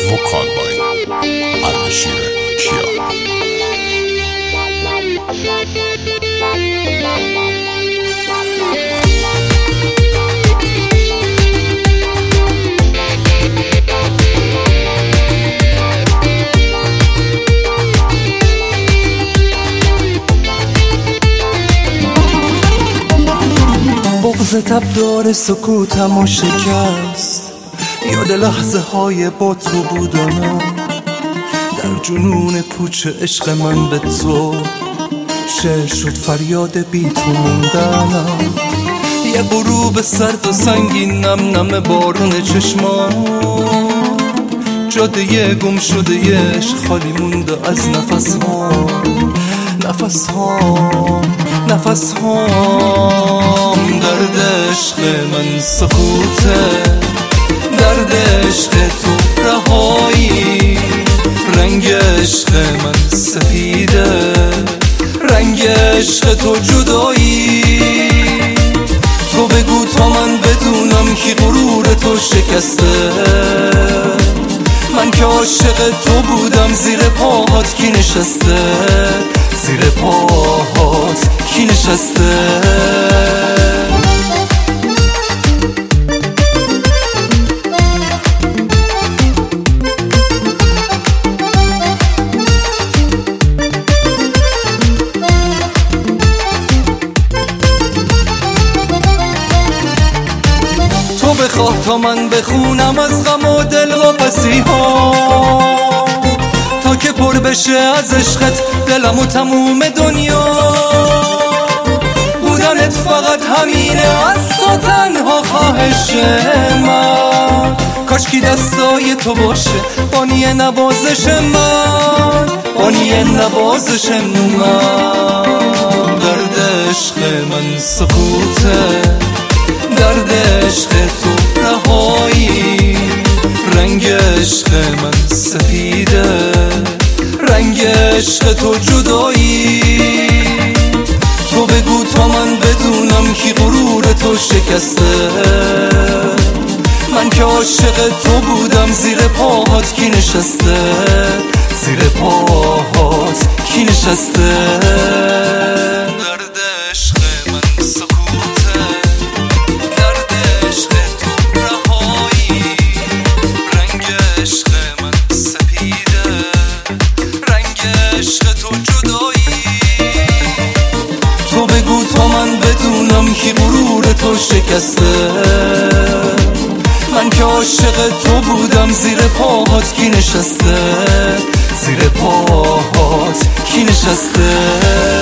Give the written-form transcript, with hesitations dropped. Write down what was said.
Vocal by Al-Bashir Kia. بغض تبدار سکوتم و شکست، یاد لحظه های با تو بودنم، در جنون پوچ عشق من به تو شعر شد فریاد بی تو موندنم. یه غروب سرد و سنگین نم نم بارون چشمان، جاده گم شده عشق خالی مونده از نفس ها، نفس ها، نفس ها. درد عشق من سکوته، درد عشق تو رهایی، رنگ عشق من سفیده، رنگ عشق تو جدایی. تو بگو تا من بدونم کی غرور تو شکسته، من که عاشق تو بودم. زیر پاهات کی نشسته، زیر پاهات کی نشسته. تو بخواه تا من بخونم از غم و دل واپسی ها، تا که پر بشه از عشقت دلم و تموم دنیا. بودنت فقط همینه از تو تنها خواهش من، کاشکی دستای تو باشه بانی نوازش من، بانی نوازش من. درد عشق من سکوته، درد عشق تو رهایی، رنگ عشق من سفیده، رنگ عشق تو جدایی. تو بگو تا من بدونم کی غرور تو شکسته، من که عاشق تو بودم. زیر پاهات کی نشسته، زیر پاهات کی نشسته. درد عشق من سکوته، درد عشق تو رهایی، رنگ عشق من سپیده، رنگ عشق تو جدایی. تو بگو تا من بدونم کی غرور تو شکسته، من که عاشق تو بودم. زیر پاهات کی نشسته، زیر پاهات کی نشسته.